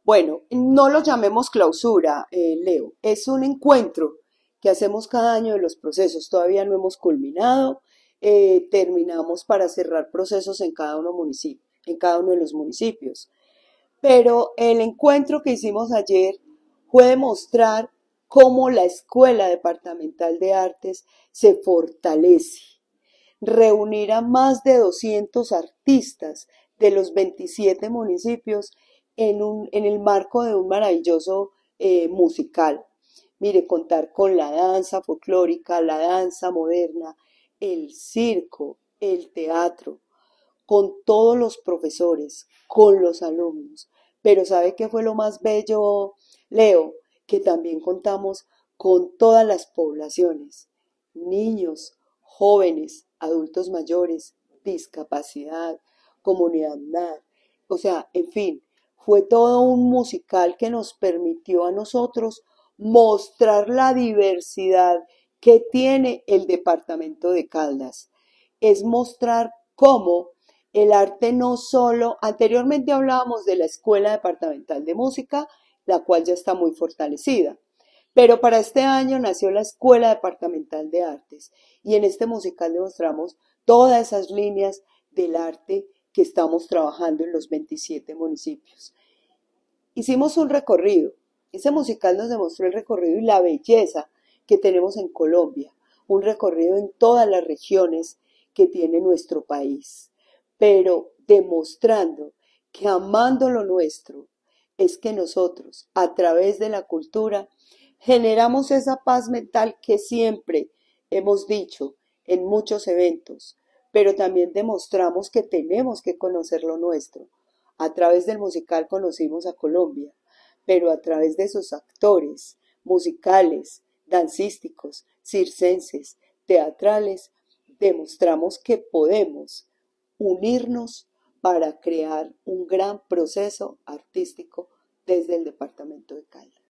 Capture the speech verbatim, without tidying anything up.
Bueno, no lo llamemos clausura, eh, Leo, es un encuentro que hacemos cada año de los procesos. Todavía no hemos culminado, eh, terminamos para cerrar procesos en cada uno municipio, en cada uno de los municipios. Pero el encuentro que hicimos ayer fue demostrar cómo la Escuela Departamental de Artes se fortalece, reunir a más de doscientos artistas de los veintisiete municipios en, un, en el marco de un maravilloso eh, musical. Mire, contar con la danza folclórica, la danza moderna, el circo, el teatro, con todos los profesores, con los alumnos. Pero ¿sabe qué fue lo más bello, Leo? Que también contamos con todas las poblaciones, niños, jóvenes, adultos mayores, discapacidad, comunidad N A R. O sea, en fin, fue todo un musical que nos permitió a nosotros mostrar la diversidad que tiene el departamento de Caldas. Es mostrar cómo el arte no solo, anteriormente hablábamos de la Escuela Departamental de Música, la cual ya está muy fortalecida, pero para este año nació la Escuela Departamental de Artes y en este musical demostramos todas esas líneas del arte que estamos trabajando en los veintisiete municipios. Hicimos un recorrido, ese musical nos demostró el recorrido y la belleza que tenemos en Colombia, un recorrido en todas las regiones que tiene nuestro país, pero demostrando que amando lo nuestro es que nosotros, a través de la cultura, generamos esa paz mental que siempre hemos dicho en muchos eventos, pero también demostramos que tenemos que conocer lo nuestro. A través del musical conocimos a Colombia, pero a través de sus actores musicales, dancísticos, circenses, teatrales, demostramos que podemos unirnos para crear un gran proceso artístico desde el departamento de Caldas.